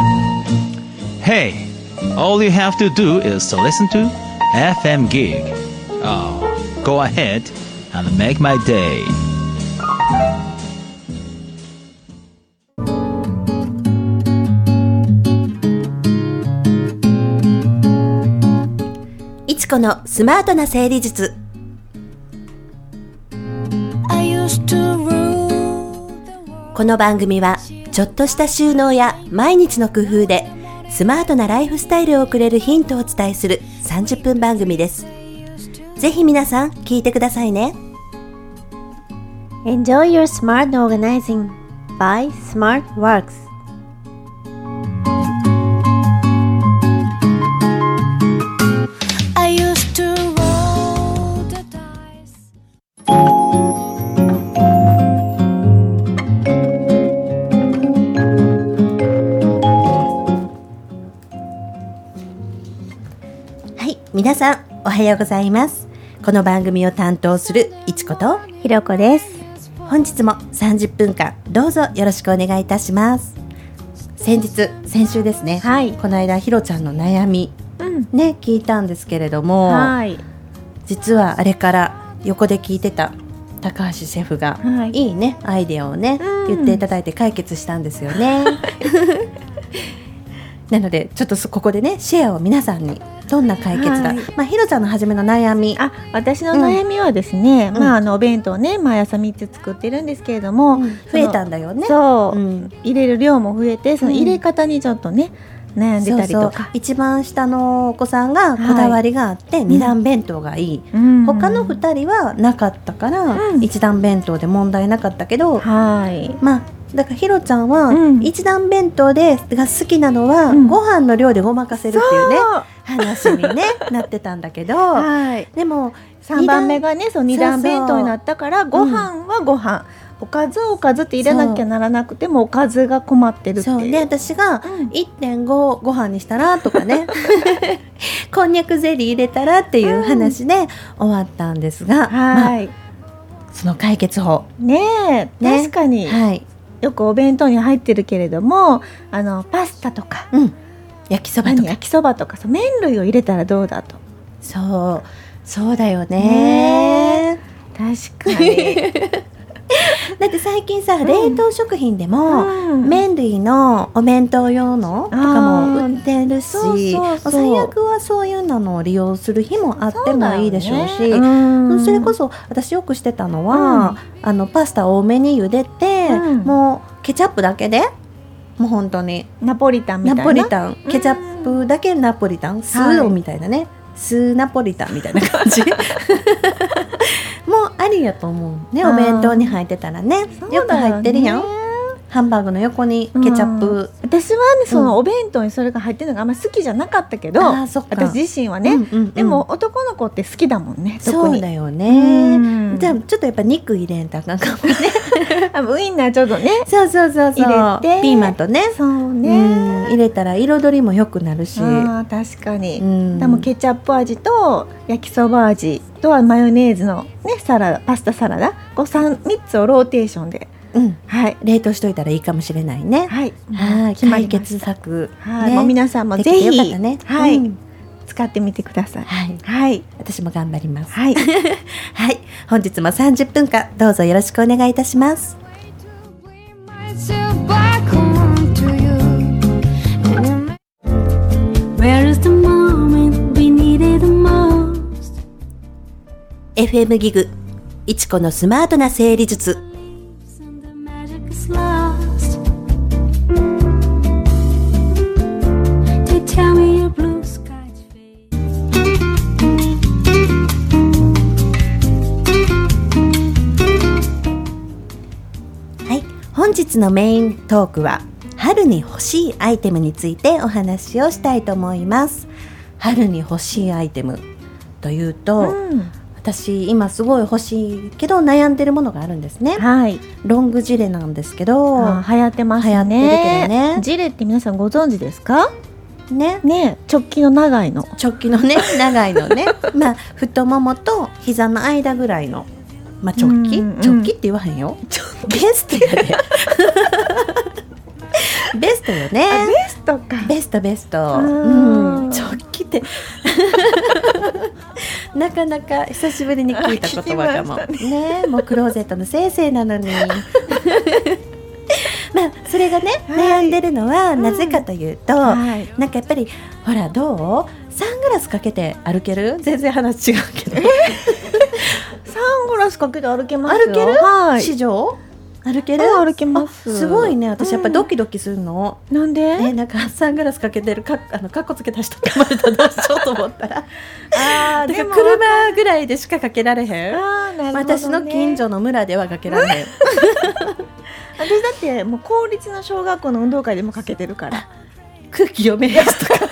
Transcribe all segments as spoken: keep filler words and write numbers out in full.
Hey, all you have to do is to listen to エフエム Gig. Oh, go ahead and make my day. いちこのスマートな整理術。この番組はちょっとした収納や毎日の工夫でスマートなライフスタイルを送れるヒントをお伝えするさんじゅっぷん番組です。ぜひ皆さん聞いてくださいね。 Enjoy your smart organizing by SmartWorks。 I used to roll the dice。 はい、皆さんおはようございます。この番組を担当するいちことひろこです。 本日もさんじゅっぷんかんどうぞよろしくお願いいたします。先日先週ですね、 はい、 この間ひろちゃんの悩み、うん、ね聞いたんですけれども、はい、実はあれから横で聞いてた高橋シェフが、はい、いいねアイデアをね、うん、言っていただいて解決したんですよねなのでちょっとここでねシェアを皆さんにどんな解決だ、はい、まあ、ひろちゃんの初めの悩み、 あ、私の悩みはですね、うん、まあ、あのお弁当ね毎朝みっつ作ってるんですけれども、うん、 増えたんだよね。 そう、うん、入れる量も増えてその入れ方にちょっとね、うん、悩んでたりとか、 そうそう、一番下のお子さんがこだわりがあって、はい、に段弁当がいい、うん、他のふたりはなかったから、うん、いち段弁当で問題なかったけど、はい、まあだからひろちゃんは一段弁当でが好きなのは、うん、ご飯の量でごまかせるっていうね話に、ね、なってたんだけど、はい、でもさんばんめがねそのに段弁当になったからご飯はご飯、うん、おかずおかずって入れなきゃならなくてもおかずが困ってるっていう。 そうで私が いってんご ご飯にしたらとかねこんにゃくゼリー入れたらっていう話で終わったんですが、うん、はい、まあ、その解決法ねえ、ね、確かに、はい、よくお弁当に入ってるけれどもあのパスタとか、うん、 焼きそばとか焼きそばとかそう麺類を入れたらどうだと。 そうそうだよね、 確かにだって最近さ、うん、冷凍食品でも、うん、麺類のお弁当用のとかも売ってるし、そうそうそう、最悪はそういうのを利用する日もあってもいいでしょうし、 そ, う、ね、うん、それこそ私よくしてたのは、うん、あのパスタ多めに茹でて、うん、もうケチャップだけでもう本当にナポリタンみたいな、 ナポリタン、ケチャップだけナポリタン、スーみたいなね、はい、スーナポリタンみたいな感じもうありやと思うね。お弁当に入ってたら ね, よ, ねよく入ってるやん。ハンバーグの横にケチャップ、うん、 私はねそのお弁当にそれが入ってるのがあんまり好きじゃなかったけど、あ、そっか、私自身はね、うんうんうん、でも男の子って好きだもんね。特にそうだよね、うん、じゃあちょっとやっぱ肉入れんとあかんかもねウインナーちょっとねそうそうそうそう入れてピーマンとね、 そうね、 うん、入れたら彩りも良くなるし、 あ、確かに、うん、でもケチャップ味と焼きそば味とはマヨネーズの、ね、サラダ、パスタサラダこう 3, 3つをローテーションで、 うん、はい、冷凍しといたらいいかもしれないね。はい、はい、解決策、 はい、ね、もう皆さんもぜひ、よかったね、はい、うん、使ってみてください。はい、はい、 私も頑張ります。はい、はい、本日もさんじゅっぷんかんどうぞよろしくお願いいたします。エフエム ギグいちこのスマートな整理術。はい、本日のメイントークは春に欲しいアイテムについてお話をしたいと思います。春に欲しいアイテムというと、うん、私今すごい欲しいけど悩んでるものがあるんですね。はい、ロングジレなんですけど、 あ、流行ってますね。 流行ってるけどね。 ジレって皆さんご存知ですかね。 ね、直径の長いの直径のね長いのねまあ太ももと膝の間ぐらいの、まあ、直径、うんうん、直径って言わへんよベストやでベストよね。 ベストか。 ベストベスト、 うんうん、チョッキってなかなか久しぶりに聞いた言葉かも聞きましたね。もうクローゼットの先生なのにまあそれがね、 はい悩んでるのはなぜかというと、 はいなんかやっぱりほらどうサングラスかけて歩ける？全然話違うけどサングラスかけて歩けますよ。 歩ける？ はい。 市場歩ける？ 歩けます。 あすごいね。私やっぱドキドキするの、 なんで？ えなんかサングラスかけてるかあのカッコつけた人ってまれたらどうしようと思ったらあーだからでも車ぐらいでしかかけられへん。 あーなるほどね。 私の近所の村ではかけられへん私だってもう公立の小学校の運動会でもかけてるから。 空気読めへん人とか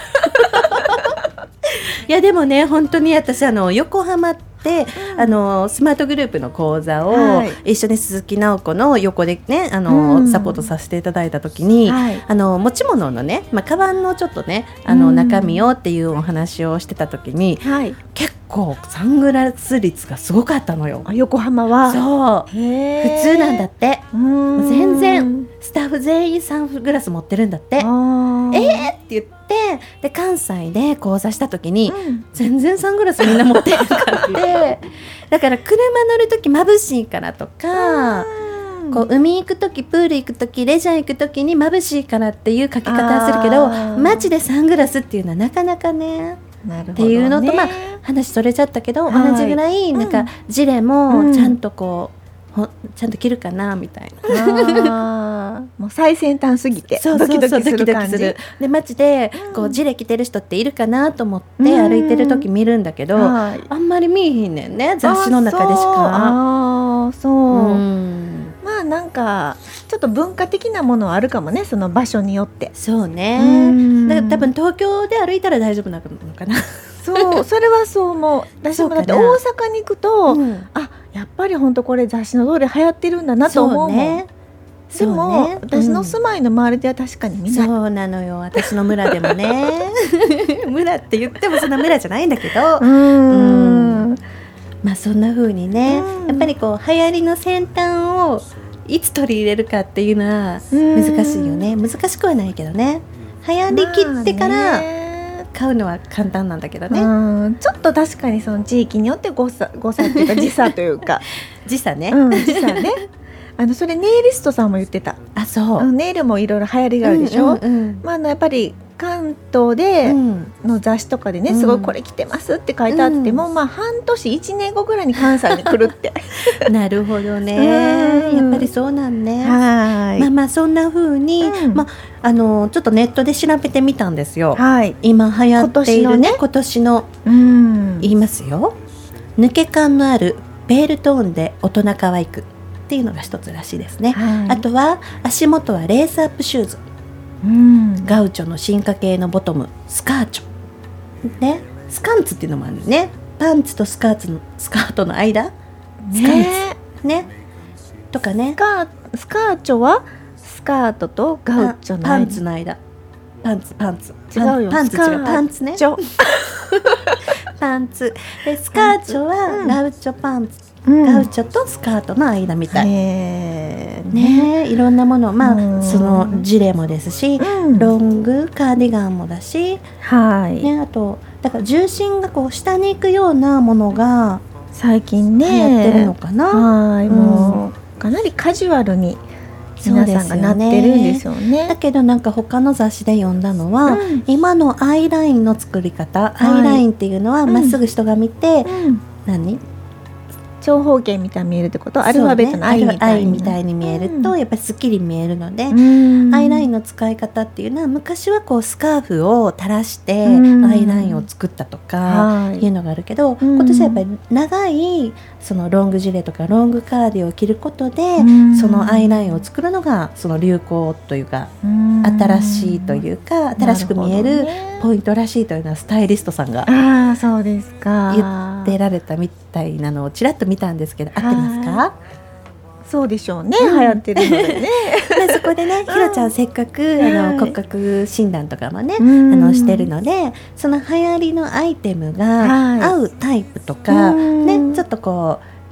いやでもね本当に私あの横浜って、うん、あのスマートグループの講座を、はい、一緒に鈴木直子の横でねあの、うん、サポートさせていただいた時に、はい、あの持ち物のね、まあ、カバンのちょっとねあの、うん、中身をっていうお話をしてた時に、はい、結構サングラス率がすごかったのよ。 横浜はそう普通なんだって。うん全然スタッフ全員サングラス持ってるんだって。えーって言ってで関西で講座した時に、うん、全然サングラスみんな持ってなかってだから車乗る時眩しいからとかこう海行く時プール行く時レジャー行く時に眩しいからっていう書き方はするけど街でサングラスっていうのはなかなかねなるほどねっていうのと、まあ、話それちゃったけど、はい、同じぐらいなんかジレもちゃんとこう、うんほちゃんと着るかなみたいなあもう最先端すぎてそうそうそうドキドキする感じで街でこうジレ着てる人っているかなと思って歩いてる時見るんだけど、はい、あんまり見えひんねんね雑誌の中でしか。 あそう、うんまあなんかちょっと文化的なものはあるかもねその場所によって。 そうねだから多分東京で歩いたら大丈夫なのかなそうそれはそう思う。私もだって大阪に行くと、うん、あやっぱり本当これ雑誌の通り流行ってるんだなと思うもん。そうね、でも、ね、私の住まいの周りでは確かに見ない、 そうなのよ私の村でもね村って言ってもそんな村じゃないんだけどうんうんまあそんな風にねやっぱりこう流行りの先端をいつ取り入れるかっていうのは難しいよね。難しくはないけどね流行りきってから、まあね買うのは簡単なんだけどね。 うんちょっと確かにその地域によって誤差、誤差っていうか時差というか時差ね、 うん、時差ねあのそれネイリストさんも言ってた。 あそう、 うん、ネイルもいろいろ流行りがあるでしょ、うんうんうん、まあ、あのやっぱり関東での雑誌とかでね、うん、すごいこれ着てますって書いてあっても、うん、まあ半年いちねんごぐらいに関西に来るってなるほどね、うん、やっぱりそうなんね。はいまあまあそんな風に、うんまあ、あのちょっとネットで調べてみたんですよ、はい、今流行っているね今年の、ね、今年の、うん、言いますよ抜け感のあるベールトーンで大人可愛くっていうのが一つらしいですね、はい、あとは足元はレースアップシューズ、うん、ガウチョの進化系のボトムスカーチョ、ね、スカンツっていうのもあるね。パンツとスカーツのスカートの間スカンツ、ね、とかね。 スカー、スカーチョはスカートとガウチョの間パンツの間パンツパンツ違うよパンツ違うパンツねパンツでスカーチョはガウチョパンツ、うん、ガウチョとスカートの間みたい、ねね、いろんなもの、まあ、そのジレもですし、うん、ロングカーディガンもだし、はいね、あとだから重心がこう下に行くようなものが最近ね流行ってるのかな。 はい、うん、もうかなりカジュアルに皆さんがなってるんですよね。 だけどなんか他の雑誌で読んだのは、うん、今のアイラインの作り方、はい、アイラインっていうのはまっすぐ人が見て、うん、何長方形みたいに見えるってこと、アルファベットの I みたいに、ね、みたいに見えると、うん、やっぱりすっきり見えるので、うん、アイラインの使い方っていうのは昔はこうスカーフを垂らしてアイラインを作ったとかいうのがあるけど、うん、今年はやっぱり長いそのロングジレとかロングカーディを着ることで、うん、そのアイラインを作るのがその流行というか、うん、新しいというか新しく見えるポイントらしいというのはスタイリストさんがあそうですか言ってられたみたいなのをちらっと見たんですけど、合ってますか？ そうでしょうね、うん、流行ってるのでねでそこでねひろちゃんせっかく、うん、あの骨格診断とかもね、うん、あのしてるのでその流行りのアイテムが合うタイプとか、うん、ね、ちょっとこう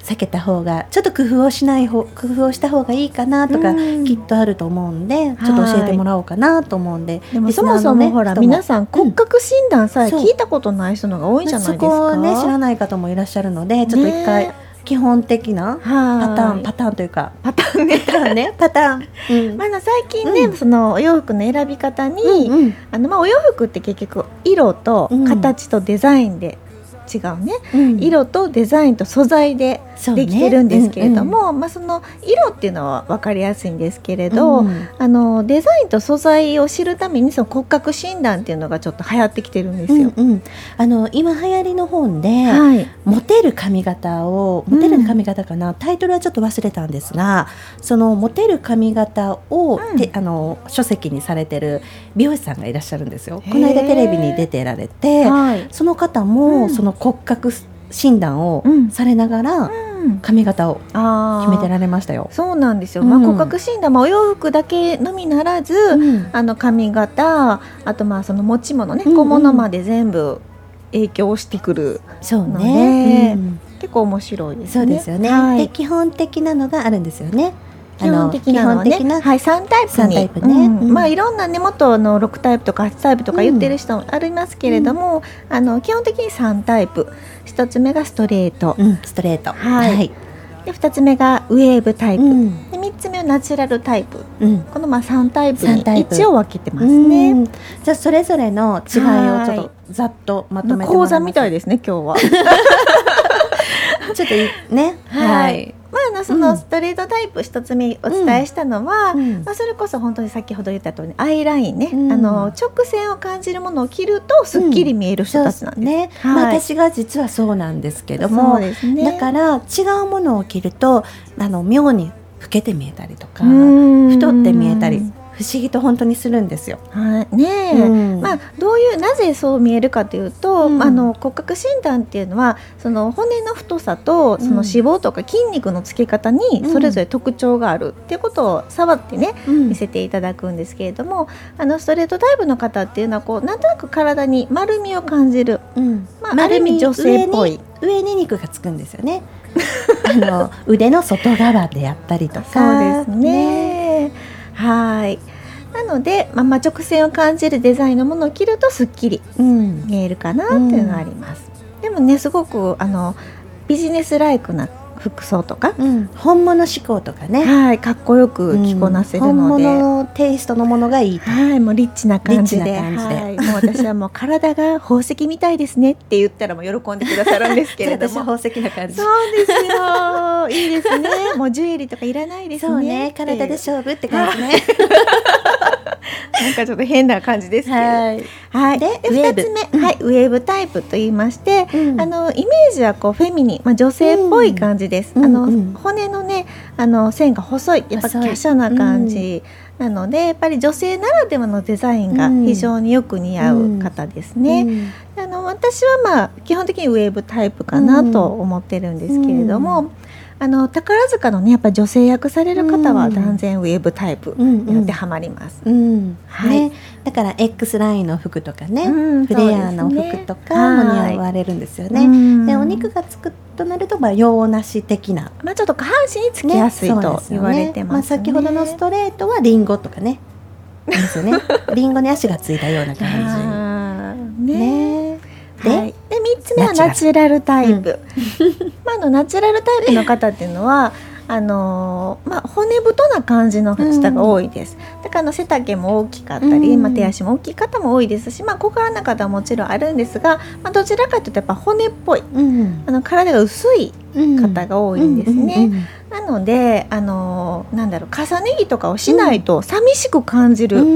避けた方がちょっと工夫をしない方工夫をした方がいいかなとか、うん、きっとあると思うんでちょっと教えてもらおうかなと思うんで、 でもそもそもほら皆さん骨格診断さえ聞いたことない人のが多いんじゃないですか。 そこをね知らない方もいらっしゃるのでちょっと一回、ね、基本的なパターンパターンというかパターンねパターンねパターン、 うん、まあ最近ね、うん、そのお洋服の選び方に、うんうん、あのまあお洋服って結局色と形とデザインで違うね、うん、色とデザインと素材でできてるんですけれども、ねうんうんまあ、その色っていうのは分かりやすいんですけれど、うん、あのデザインと素材を知るためにその骨格診断っていうのがちょっと流行ってきてるんですよ、 うんうん、あの今流行りの本で、はい、モテる髪型をモテる髪型かな、うん、タイトルはちょっと忘れたんですがそのモテる髪型を、うん、あの書籍にされてる美容師さんがいらっしゃるんですよ。この間テレビに出てられて、はい、その方も、うん、その骨格診断をされながら、うん髪型を決めてられましたよ。 そうなんですよ、まあ、骨格診断、まあ、お洋服だけのみならず、うん、あの髪型あとまあその持ち物ね、うんうん、小物まで全部影響してくるので、ねうん、結構面白いですね。 そうですよね、はい、で基本的なのがあるんですよね。 基本的なのはね、はい、さんタイプにさんタイプね、うんうんまあ、いろんな根元のろくタイプとかはちタイプとか言ってる人もありますけれども、うん、あの基本的にさんタイプ。ひとつめがストレート、 うん、ストレート、 はいはい、でふたつめがウェーブタイプ、うん、でみっつめはナチュラルタイプ、うん、このまあさんタイプに一応分けてますね。 うんじゃあそれぞれの違いをちょっとざっとまとめてもらいます。 講座みたいですね今日はちょっとねはい、はいまあ、あのそのストレートタイプ一つ目お伝えしたのは、うんまあ、それこそ本当に先ほど言った通りアイラインね、うん、あの直線を感じるものを切るとすっきり見える人たちなんです、うんねはいまあ、私が実はそうなんですけどもそうです、ね、だから違うものを切るとあの妙に老けて見えたりとか太って見えたり不思議と本当にするんですよ。 はいねえうんまあ、どういうなぜそう見えるかというと、うん、あの骨格診断っていうのはその骨の太さとその脂肪とか筋肉のつけ方にそれぞれ特徴があるっていうことを触ってね、うん、見せていただくんですけれどもあのストレートタイプの方っていうのはこうなんとなく体に丸みを感じる、うんまあ、ある意味女性っぽい上に、上に肉がつくんですよねあの腕の外側でやったりとかそうですね、ねはいなので、まあ、まあ直線を感じるデザインのものを着るとすっきり見えるかなっていうのがあります、うん、でもねすごくあのビジネスライクな服装とか、 うん、本物志向とかね、 はい、かっこよく着こなせるので、 うん、本物テイストのものがいいと、 はい、もうリッチな感じで、はい、もう私はもう体が宝石みたいですねって言ったらもう喜んでくださるんですけれども私は宝石な感じそうですよいいですねもうジュエリーとかいらないですねそうね体で勝負って感じねなんかちょっと変な感じですけど、はいはい、でふたつめ、はい、ウェーブタイプと言いまして、うん、あのイメージはこうフェミニン、まあ、女性っぽい感じです、うん、あのうん、骨のねあの線が細いやっぱ華奢な感じなので、うん、やっぱり女性ならではのデザインが非常によく似合う方ですね、うん、あの私はまあ基本的にウェーブタイプかなと思ってるんですけれども、うんあの宝塚のねやっぱ女性役される方は断然ウェーブタイプに当てはまります、うんうんはいね、だから X ラインの服とかね、うん、フレアの服とかも似合われるんですよね、はい、でお肉がつくとなるとまあ洋梨的な、 まあ、ちょっと下半身につきやすい、ね、と言われてますね、まあ、 先ほどのストレートはリンゴとかねですよねリンゴに足がついたような感じねねで、はい、でみっつめはナチュラルタイプ、うんまあ、あのナチュラルタイプの方っていうのはあのーまあ、骨太な感じの方が多いです、うん、だからあの背丈も大きかったり、うんまあ、手足も大きい方も多いですし、まあ、小柄な方はもちろんあるんですが、まあ、どちらかというとやっぱ骨っぽい、うん、あの体が薄い方が多いんですね、うんうんうんうんなので、あのー、なんだろう重ね着とかをしないと寂しく感じる、うん、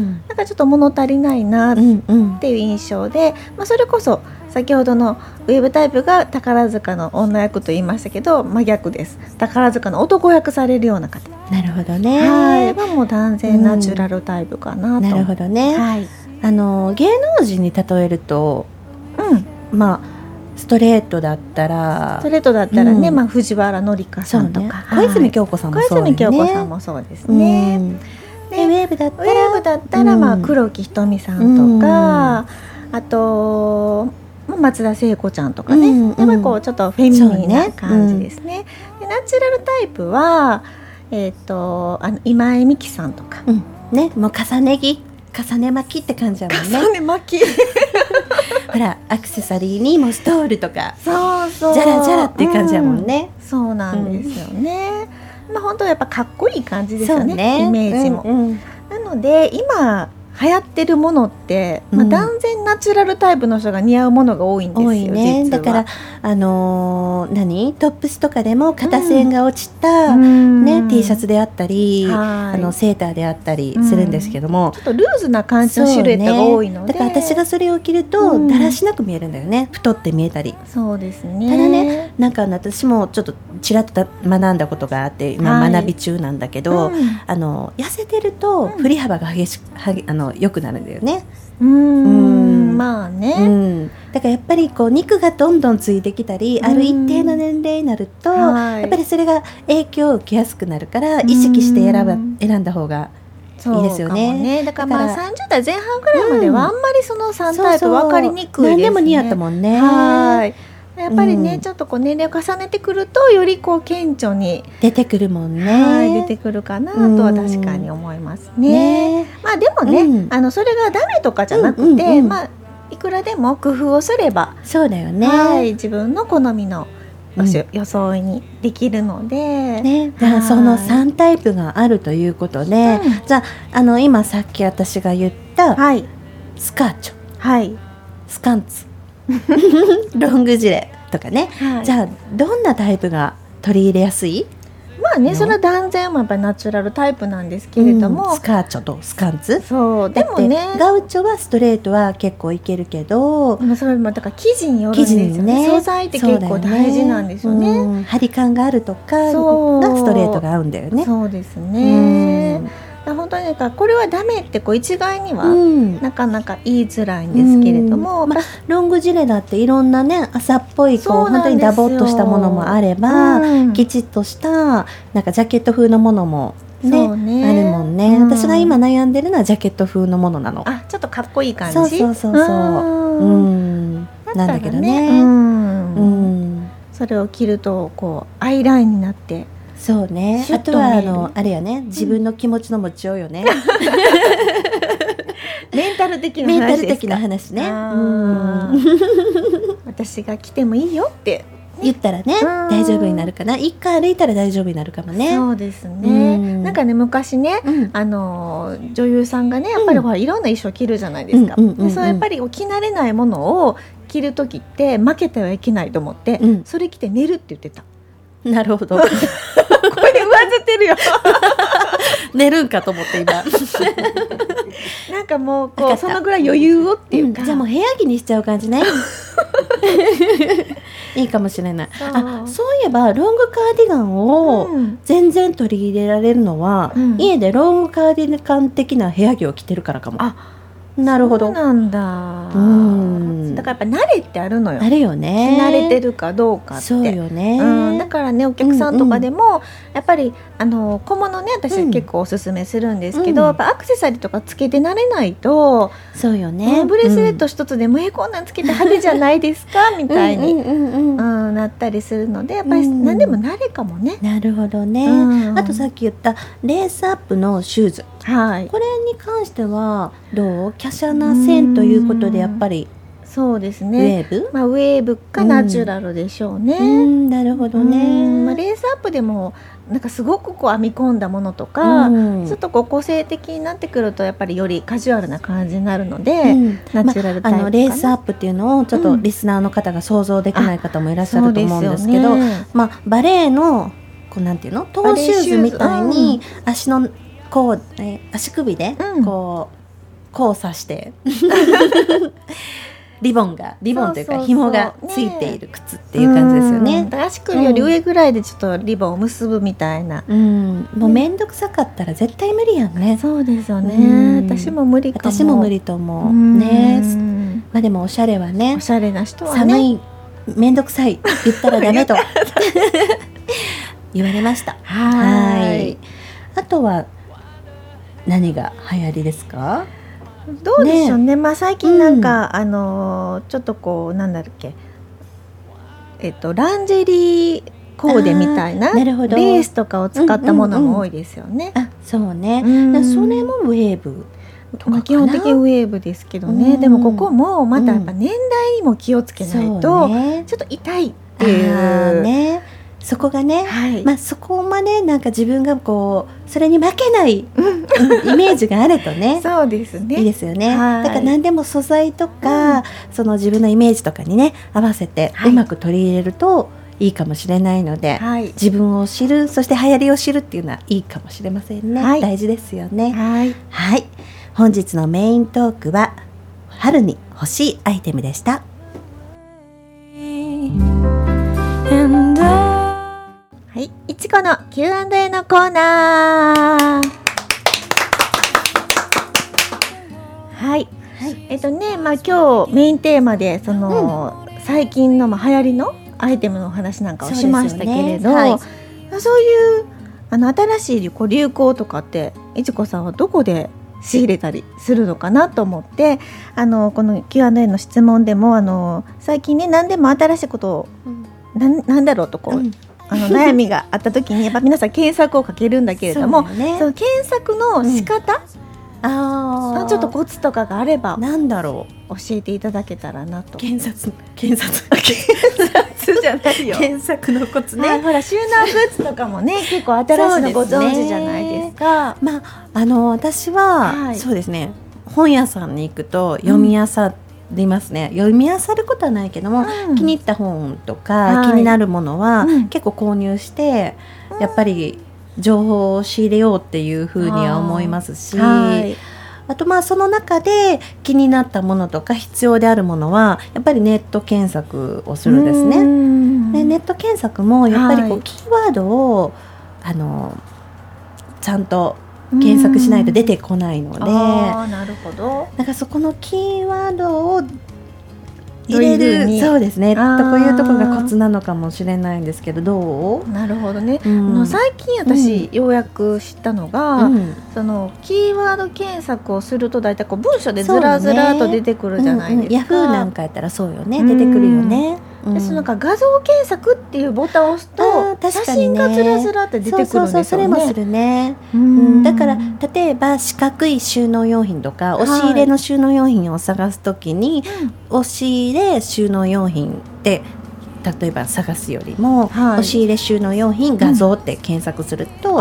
なんかちょっと物足りないなっていう印象で、うんうんまあ、それこそ先ほどのウェーブタイプが宝塚の女役と言いましたけど真逆です。宝塚の男役されるような方なるほどねはいはもう断然ナチュラルタイプかなと、うん、 なるほどね、はい、あの芸能人に例えると、うん、まあストレートだったらストレートだったらね、うんまあ、藤原紀香さんとか、ねはい、小泉京子さんもそうですね小泉京子さんもそうですね、うん、 でウェーブだったらウェーブだったら、まあ、黒木瞳さんとか、うん、あとも松田聖子ちゃんとかね、 うんうん、 やっぱりこうちょっとフェミニンな感じですね。でナチュラルタイプは、えー、とあの今井美樹さんとか、 うんね、もう重ね着重ね巻きって感じだもんね。 重ね巻きほらアクセサリーにもストールとかそうそうジャラジャラっていう感じだもんね、 うん、そうなんですよね、うん、まあ本当やっぱかっこいい感じですよ ね, ねイメージも、うんうん、なので今流行ってるものって、まあ、断然ナチュラルタイプの人が似合うものが多いんですよ、 多いね、 実は。 だからあのー、何トップスとかでも肩線が落ちた、 うんね、T シャツであったり、 はい、 あのセーターであったりするんですけども、 ちょっとルーズな感じのシルエットが多いので、 ね、だから私がそれを着ると、うん、だらしなく見えるんだよね、太って見えたり。 そうですね。 ただね、なんか私もちょっとちらっと学んだことがあって今学び中なんだけど、はい、あの痩せてると振り幅が激しく、うん、あの良くなるんだよね。 うーんうんまあね、 うん、だからやっぱりこう肉がどんどんついてきたり、ある一定の年齢になると、はい、やっぱりそれが影響を受けやすくなるから意識して選ば選んだ方がいいですよ ね, ねだからまあさんじゅう代前半ぐらいまではあんまりそのさんタイプ分かりにくいですね。 何でも似合ったもんね。 はいやっぱりね、 うん、 ちょっとこう年齢を重ねてくるとよりこう顕著に出てくるもんね。 はい出てくるかなとは確かに思いますね。ねまあでもね、うん、あのそれがダメとかじゃなくて、うんうんうん、まあいくらでも工夫をすればそうだよね。 はい自分の好みの装いにできるので、うんね、じゃあそのさんタイプがあるということで、うん、じゃあ、あの今さっき私が言った、はい、スカーチョ、はい、スカンツロングジレとかね、はい、じゃあどんなタイプが取り入れやすい？ まあね、それは断然やっぱりナチュラルタイプなんですけれども、 うん、スカーチョとスカンツそうでもねガウチョはストレートは結構いけるけど、 まあ、それもだから生地によるんですよね。素材って結構大事なんですよね。 うん、張り感があるとかがストレートが合うんだよね。 そうですね、うん本当になんかこれはダメってこう一概にはなかなか言いづらいんですけれども、 うんまあ、ロングジレだっていろんなね朝っぽいこう本当にダボっとしたものもあれば、うん、きちっとしたなんかジャケット風のものも、ねね、あるもんね、うん、私が今悩んでるのはジャケット風のものなの。 あちょっとかっこいい感じ。 そうそうそうそう、うんなんだけどね、 うんうん、それを着るとこうアイラインになってそうね、あとはあのあれよね自分の気持ちの持ちようよね、うん、 メンタル的な話ですか。 メンタル的な話ね、うん私が来てもいいよって言ったらね大丈夫になるかな。一回歩いたら大丈夫になるかもね。 そうですね、んなんかね昔ね、うん、あの女優さんがねやっぱりほらいろんな衣装着るじゃないですか、うんうんうんうん、でそうやっぱり着慣れないものを着るときって負けてはいけないと思って、うん、それ着て寝るって言ってた。 なるほどこれで上ずってるよ寝るんかと思って今なんかもうこうそのぐらい余裕をっていうか、 うん、じゃあもう部屋着にしちゃう感じねいいかもしれない。そうあそういえばロングカーディガンを全然取り入れられるのは、うん、家でロングカーディガン的な部屋着を着てるからかも。あなるほど。 そうなんだ。うんだからやっぱ慣れってあるのよ。 あるよね。 慣れてるかどうかって。 そうよね。 うん、だからねお客さんとかでも、うんうん、やっぱりあの小物ね私結構おすすめするんですけど、うん、やっぱアクセサリーとかつけて慣れないと、 そうよね。 ブレスレット一つでも、うん、えこんなんつけて派手じゃないですかみたいにうんうんうんうんうん、なったりするのでやっぱり何でも慣れかもね。 なるほどね。うん、あとさっき言ったレースアップのシューズ。はい、これに関してはどう？華奢な線ということでやっぱりそうですね。 ウェーブ、 まあ、ウェーブかナチュラルでしょうね。 うん、なるほどね。 まあ、レースアップでもなんかすごくこう編み込んだものとか、うん、ちょっとこう個性的になってくるとやっぱりよりカジュアルな感じになるので、うん、ナチュラルタイプかな、まあ、あのレースアップっていうのをちょっとリスナーの方が想像できない方もいらっしゃると思うんですけど、ねまあ、バレエのこうなんていうのトーシューズみたいに足のこう、ね、足首でこう、うん、交差してリボンがリボンというか紐がついている靴っていう感じですよね。 足首より上ぐらいでちょっとリボンを結ぶみたいな、 うん、もうめんどくさかったら絶対無理やんね。 そうですよね。私も無理かも。 私も無理と思うね。まあでもおしゃれはね、 おしゃれな人はね、 寒いめんどくさい言ったらダメと言われました。はい。あとは何が流行りですか？ どうでしょうね、ねまあ、最近なんか、うん、あのちょっとこうなんだっけ、えっと、ランジェリーコーデみたいなレースとかを使ったものも多いですよね、 うんうんうん、あそうね、うん、それもウェーブとかかな、 基本的にウェーブですけどね、うん、でもここもまたやっぱ年代にも気をつけないと、ね、ちょっと痛いっていうね、そこがね、はいまあ、そこまでなんか自分がこうそれに負けない、うん、イメージがあるとねそうですね、 いいですよね、はい、だから何でも素材とか、うん、その自分のイメージとかにね合わせてうまく取り入れるといいかもしれないので、はい、自分を知る、そして流行りを知るっていうのはいいかもしれませんね、はい、大事ですよね、 はいはい、本日のメイントークは春に欲しいアイテムでした。 はい、いちこの キューアンドエー のコーナー。はい、はい、えっとね、まあ今日メインテーマでその、うん、最近のまあ流行りのアイテムのお話なんかをしましたけれど、そうですよね、はい、そういうあの新しいこう流行とかっていちこさんはどこで仕入れたりするのかなと思って、あのこの キューアンドエー の質問でもあの最近ね何でも新しいことを、うん、な, なんだろうとこう、うんあの悩みがあった時にやっぱ皆さん検索をかけるんだけれども そ,、ね、その検索の仕方、うん、あちょっとコツとかがあればなんだろう教えていただけたらなと。 検索検索検索じゃないよ検索のコツね、 はい、ほら収納グッズとかもね結構新しいのご存知じゃないですか。 まあ、あの私は、はい、そうですね本屋さんに行くと読み屋さん、うん出ますね、読み漁ることはないけども、うん、気に入った本とか、はい、気になるものは、うん、結構購入して、うん、やっぱり情報を仕入れようっていうふうには思いますし、はい、あとまあその中で気になったものとか必要であるものはやっぱりネット検索をするんですね。でネット検索もやっぱりこう、はい、キーワードをあのちゃんと検索しないと出てこないので、 あなるほど。 だからそこのキーワードを入れるそうですねとこういうところがコツなのかもしれないんですけど、どう？ なるほどね、うん、の最近私、うん、ようやく知ったのが、うん、そのキーワード検索をすると大体こう文章でずらずらと出てくるじゃないですか、 ヤフーなんかやったらそうよね、出てくるよね。 でそのなんか画像検索っていうボタンを押すと、ね、写真がずらずらって出てくるんですよね。そうそうそうそれもするね。うん、だから例えば四角い収納用品とか押し入れの収納用品を探すときに、はい、押し入れ収納用品って例えば探すよりも、はい、押し入れ収納用品画像って検索すると、うん、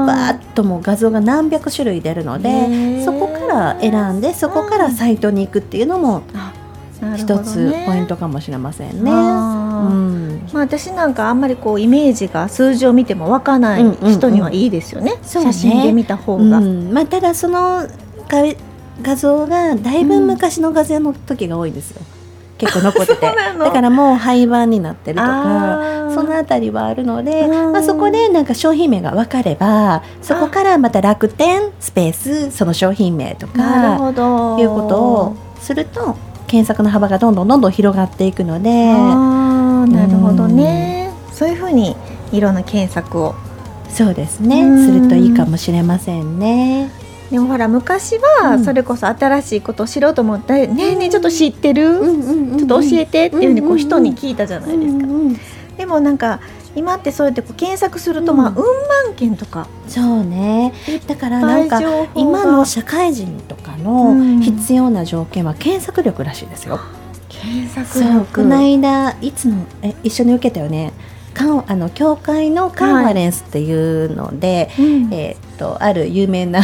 バーッともう画像が何百種類出るので、そこから選んでそこからサイトに行くっていうのも一つポイントかもしれませんね。あ、うんまあ、私なんかあんまりこうイメージが数字を見てもわからない人にはいいですよね、うんうんうん、写真で見た方が、 うんまあ、ただその画像がだいぶ昔の画像の時が多いんですよ、うん、結構残っててだからもう廃盤になってるとかそのあたりはあるので、まあ、そこでなんか商品名が分かればそこからまた楽天スペースその商品名とかいうことをすると検索の幅がどんどんどんどん広がっていくので、 あなるほどね、うん、そういうふうにいろんな検索をそうですねするといいかもしれませんね。 でもほら昔はそれこそ新しいことを知ろうと思って、うん、ねえねえちょっと知ってる、うんうんうんうん、ちょっと教えてっていうふうにこう人に聞いたじゃないですか、うんうんうん、でもなんか今ってそうやってこう検索すると、まあ、うん、うん万件とかそうねだからなんか今の社会人とかの必要な条件は検索力らしいですよ、うん、 検索力そうこの間いつのえ一緒に受けたよねかんあの教会のカンファレンスっていうので、はいうんえー、っとある有名な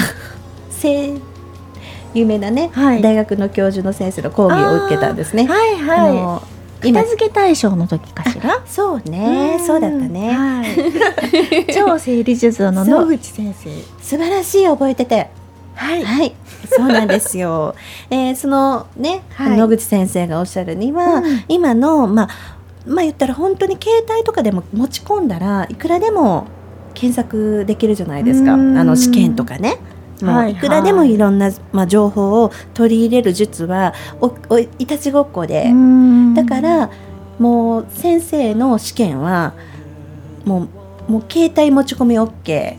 有名なね、はい、大学の教授の先生の講義を受けたんですね。 はいはい、あの片付け大賞の時かしら。 そうね、そうだったね、はい、 超整理術の野口先生素晴らしい覚えててはい、はい、そうなんですよ、えー、そのね、はい、野口先生がおっしゃるには、うん、今のまあまあ言ったら本当に携帯とかでも持ち込んだらいくらでも検索できるじゃないですか。あの試験とかねもういくらでもいろんな、まあ、情報を取り入れる術はおおいたちごっこでだからもう先生の試験はもう、もう携帯持ち込み OK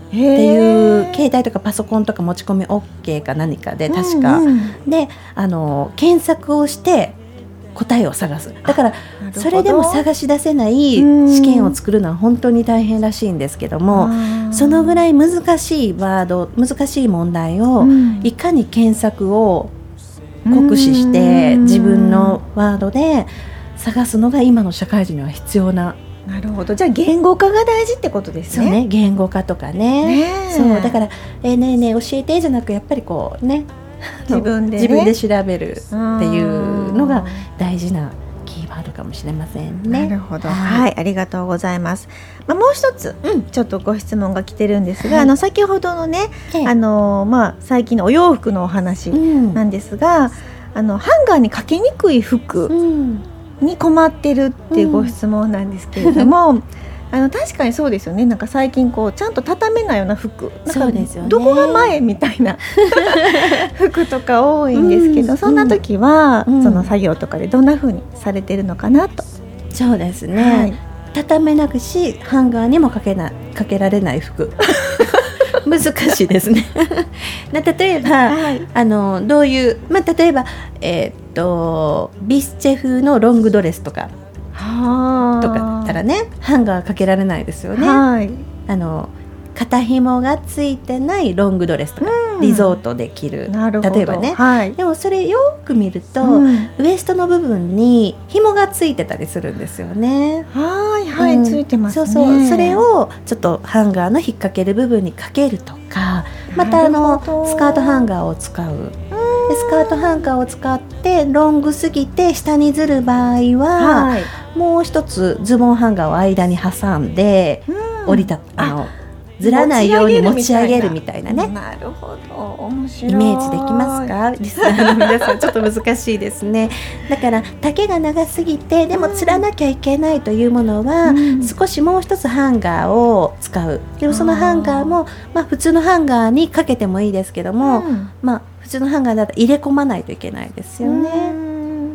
っていう携帯とかパソコンとか持ち込み OK か何かで確か、うんうん、であの検索をして答えを探す。だからそれでも探し出せない試験を作るのは本当に大変らしいんですけども、そのぐらい難しいワード難しい問題をいかに検索を酷使して自分のワードで探すのが今の社会人には必要な。 なるほど。じゃあ言語化が大事ってことですね。 そうね、言語化とか ね, ねそうだから、えー、ねえねえ教えてじゃなくやっぱりこうね自分で、ね、 自分で調べるっていうのが大事なキーワードかもしれませんね。 なるほど、はい、はい、ありがとうございます。まあ、もう一つ、うん、ちょっとご質問が来てるんですが、はい、あの先ほどのね、あのまあ、最近のお洋服のお話なんですが、うん、あのハンガーにかけにくい服に困ってるっていうご質問なんですけれども、うんあの確かにそうですよね。なんか最近こうちゃんと畳めないような服、なんかそうですよね、 どこが前みたいな服とか多いんですけど、うん、そんな時は、うん、その作業とかでどんな風にされてるのかなと。 そうですね、はい、畳めなくしハンガーにもかけな、かけられない服難しいですね例えば、はい、あのどういう、まあ、例えば、えー、っとビスチェ風のロングドレスとかとかだったらねハンガーかけられないですよね、はい、あの肩紐がついてないロングドレスとか、うん、リゾートで着る例えばね、はい、でもそれよく見ると、うん、ウエストの部分に紐がついてたりするんですよね。 はいはい、うん、ついてますね。 そうそう、それをちょっとハンガーの引っ掛ける部分にかけるとか、またあのスカートハンガーを使う、でスカートハンガーを使ってロングすぎて下にずる場合は、はい、もう一つズボンハンガーを間に挟んで、うん、折りたあのずらないように持ち上げるみたいなね。 なるほど、面白い。 イメージできますか？リスナーの皆さんちょっと難しいですね。だから丈が長すぎてでもつらなきゃいけないというものは、うん、少しもう一つハンガーを使う。でもそのハンガーもまあ、普通のハンガーにかけてもいいですけども、うん、まあ普通のハンガーだと入れ込まないといけないですよね。うん、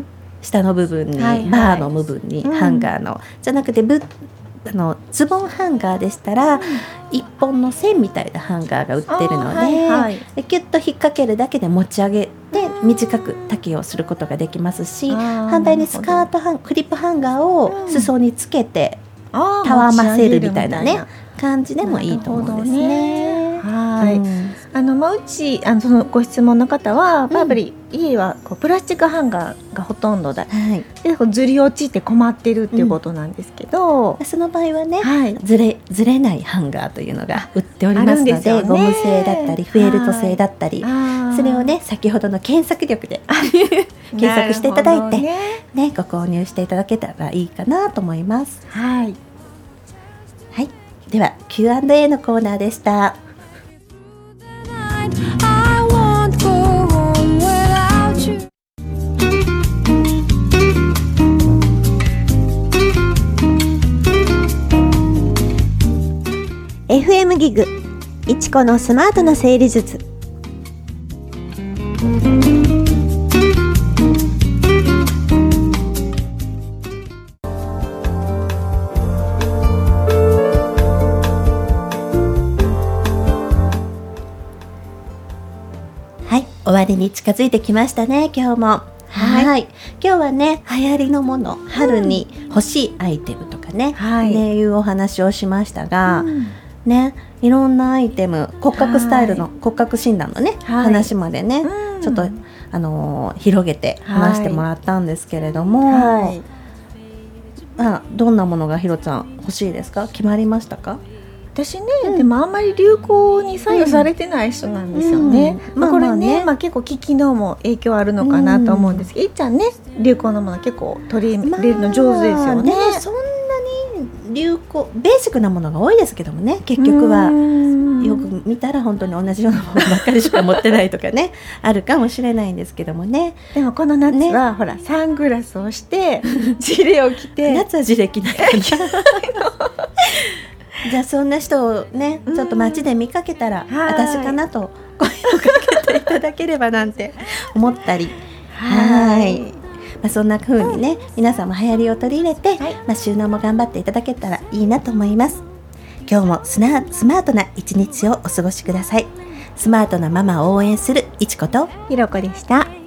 下の部分に、はいはい、バーの部分に、うん、ハンガーのじゃなくてぶあのズボンハンガーでしたら、うん、一本の線みたいなハンガーが売ってるので、はいはい、でキュッと引っ掛けるだけで持ち上げて短く丈をすることができますし、反対にスカートハンクリップハンガーを裾につけて、うん、たわませるみたいなね感じでもいいと思うんですね。 はい、うん、あのまあ、うちあのそのご質問の方は、うん、やっぱり家はこうプラスチックハンガーがほとんどだ、はい、でこうずり落ちて困ってるっていうことなんですけど、 うん、その場合はね、はい、ずれずれないハンガーというのが売っておりますの で, で、ね、ゴム製だったりフェルト製だったり、はい、それをね先ほどの検索力で検索していただいて、ねね、ご購入していただけたらいいかなと思います。 はい、 はい、では キューアンドエー のコーナーでした。 エフエム ギグいちこのスマートな整理術。 はい、終わりに近づいてきましたね。今日もはい、はい、今日はね流行りのもの、春に欲しいアイテムとかね、はい、ねいうお話をしましたが、うんね、いろんなアイテム骨格スタイルの、はい、骨格診断のね、はい、話までね、うん、ちょっと、あのー、広げて話してもらったんですけれども、はい、あどんなものがひろちゃん欲しいですか？決まりましたか？ 私ね、うん、でもあんまり流行に左右されてない人なんですよね、うんまあ、これね、まあまあ、結構機器能も影響あるのかなと思うんですけど、うん、いっちゃんね流行のもの結構取り入れるの上手ですよね、 まあ、そんなに流行ベーシックなものが多いですけどもね、結局はよく見たら本当に同じようなものばっかりしか持ってないとかねあるかもしれないんですけどもね。 でもこの夏は、ね、ほらサングラスをしてジレを着て夏はジレ着ないじゃあそんな人をねちょっと街で見かけたら私かなと声をかけていただければなんて思ったりはい、まあ、そんな風にね、うん、皆さんも流行りを取り入れて、はいまあ、収納も頑張っていただけたらいいなと思います。 今日もスナスマートな一日をお過ごしください。スマートなママを応援するいちことひろこでした。